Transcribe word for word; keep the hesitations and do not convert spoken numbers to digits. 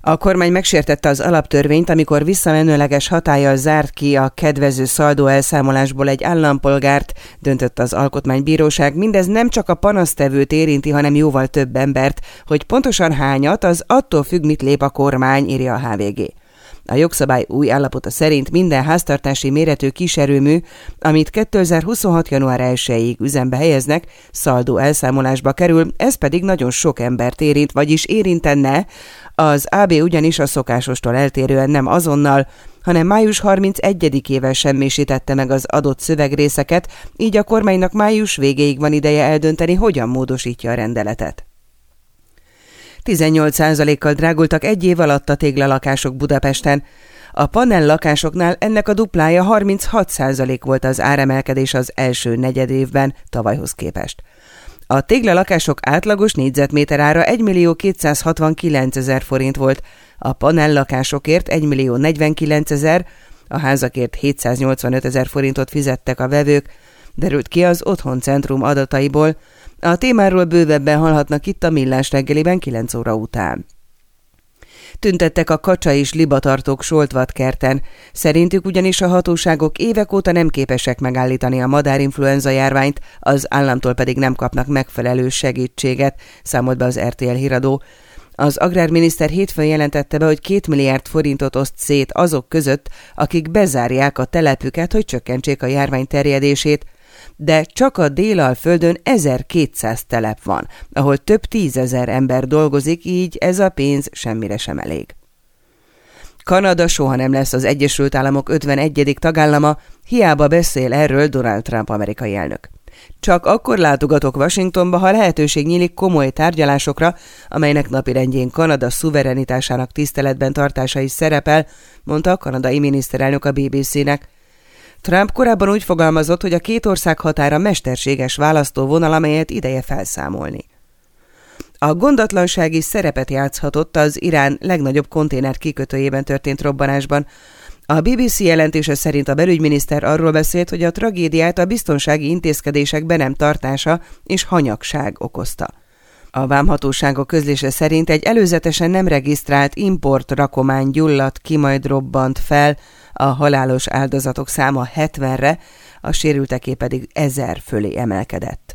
A kormány megsértette az alaptörvényt, amikor visszamenőleges hatállyal zárt ki a kedvező szaldó elszámolásból egy állampolgárt, döntött az Alkotmánybíróság. Mindez nem csak a panasztevőt érinti, hanem jóval több embert. Hogy pontosan hányat, az attól függ, mit lép a kormány, írja a há vé gé. A jogszabály új állapota szerint minden háztartási méretű kiserőmű, amit kétezer-huszonhat. január elsejéig üzembe helyeznek, szaldó elszámolásba kerül, ez pedig nagyon sok embert érint, vagyis érintene. Az á bé ugyanis a szokásostól eltérően nem azonnal, hanem május harmincegyedikével semmisítette meg az adott szövegrészeket, így a kormánynak május végéig van ideje eldönteni, hogyan módosítja a rendeletet. tizennyolc százalékkal drágultak egy év alatt a téglalakások Budapesten. A panel lakásoknál ennek a duplája, harminchat százalék volt az áremelkedés az első negyedévben tavalyhoz képest. A téglalakások átlagos négyzetméter ára egymillió kétszázhatvankilencezer forint volt, a panel lakásokért egymillió negyvenkilencezer, a házakért hétszáznyolcvanötezer forintot fizettek a vevők, derült ki az Otthoncentrum adataiból. A témáról bővebben hallhatnak itt a Millás reggeliben kilenc óra után. Tüntettek a kacsa és libatartók Soltvatkerten. Szerintük ugyanis a hatóságok évek óta nem képesek megállítani a madárinfluenza járványt, az államtól pedig nem kapnak megfelelő segítséget, számolt be az er té el híradó. Az agrárminiszter hétfőn jelentette be, hogy két milliárd forintot oszt szét azok között, akik bezárják a telepüket, hogy csökkentsék a járvány terjedését, de csak a Délalföldön ezerkétszáz telep van, ahol több tízezer ember dolgozik, így ez a pénz semmire sem elég. Kanada soha nem lesz az Egyesült Államok ötvenegyedik tagállama, hiába beszél erről Donald Trump amerikai elnök. Csak akkor látogatok Washingtonba, ha lehetőség nyílik komoly tárgyalásokra, amelynek napirendjén Kanada szuverenitásának tiszteletben tartása is szerepel, mondta a kanadai miniszterelnök a bé bé cének. Trump korábban úgy fogalmazott, hogy a két ország határa mesterséges választóvonal, amelyet ideje felszámolni. A gondatlanság is szerepet játszhatott az Irán legnagyobb konténer kikötőjében történt robbanásban. A bé bé cé jelentése szerint a belügyminiszter arról beszélt, hogy a tragédiát a biztonsági intézkedések be nem tartása és hanyagság okozta. A vámhatóságok közlése szerint egy előzetesen nem regisztrált import rakomány gyulladt ki, majd robbant fel, a halálos áldozatok száma hetvenre, a sérülteké pedig ezer fölé emelkedett.